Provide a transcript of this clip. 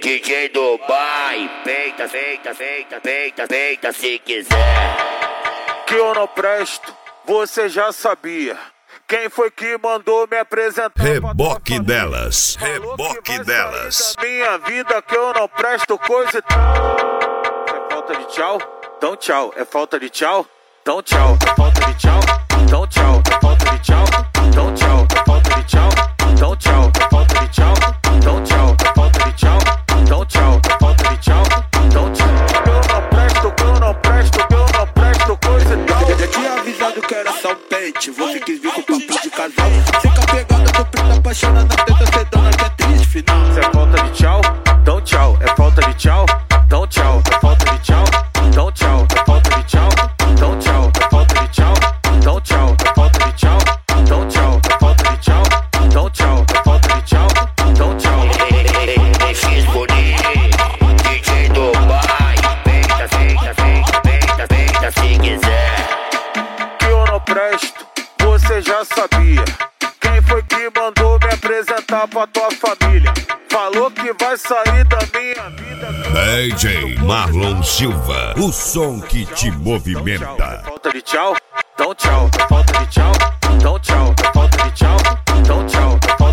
DJ Dubai, peita, feita, feita, feita, feita se quiser. Que eu não presto, você já sabia. Quem foi que mandou me apresentar? Reboque delas, reboque delas. Minha vida que eu não presto coisa e tal. É falta de tchau? Então tchau. É falta de tchau? Então tchau. É falta de tchau? Então tchau. É falta de tchau? Então tchau. É falta de tchau? Então tchau. É falta de tchau? Então tchau. É falta de tchau? Então tchau. É falta de tchau? Então tchau. Que eu não presto coisa e tal. Já tinha avisado que era só um pente. Você quis vir com papo de casal. Fica pegada, tô preta, apaixonada, tenta ser dona que é triste final. Se é falta de tchau, então tchau. É falta de tchau, então tchau. É falta de tchau, então tchau. É falta de tchau, então tchau. É falta de tchau, então tchau. É falta de tchau, então tchau. É falta de tchau, então tchau. É falta de tchau, então tchau. X bonito, DJ Dubai, peita, feita, feita, feita, feita se quiser. Que eu não presto, você já sabia. Quem foi que mandou me apresentar pra tua família? Falou que vai sair da minha vida. DJ Marlon Silva, o som que te movimenta. Falta de tchau, então tchau. Falta de tchau, então tchau. Falta de tchau, então tchau.